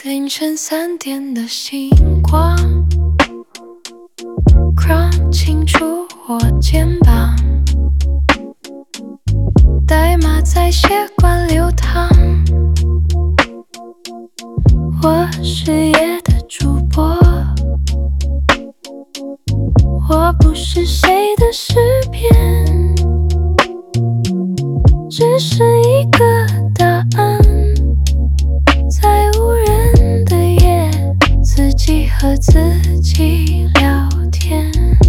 凌晨3点的星光 Crown 轻触我肩膀，代码在血管流淌。我是夜的主播，我不是谁的诗篇，只是一个答案，在无人的夜，自己和自己聊天。